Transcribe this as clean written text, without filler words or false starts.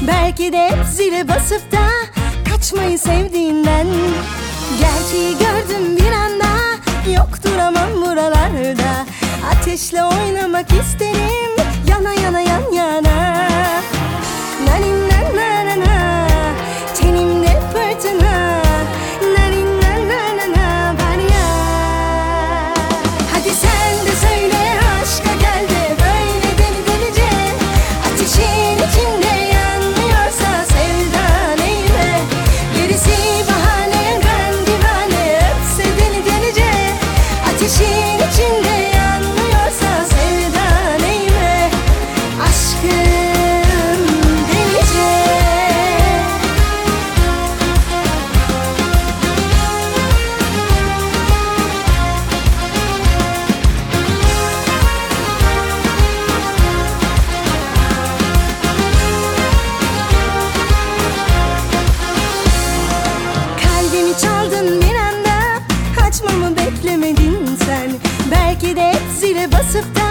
Belki de hep zile basıp da kaçmayı sevdiğinden. Gerçeği gördüm bir anda, yok duramam buralarda. Ateşle oynamak isterim, yana yana yan yana. Nanin na na na na, tenimde fırtına. Nanin na na na na, bana. Hadi sen de söyle, aşka gel de böyle deli delice. Ateşin içinde yanmıyorsa sevda neyime? Gerisi bahane, ben divane, öpse deli delice. Ateşin içinde yanmıyorsa sevda neyime? Aşkım delice. Kalbimi çaldın bir anda, açmamı beklemedin sen. Belki de hep zile basıp da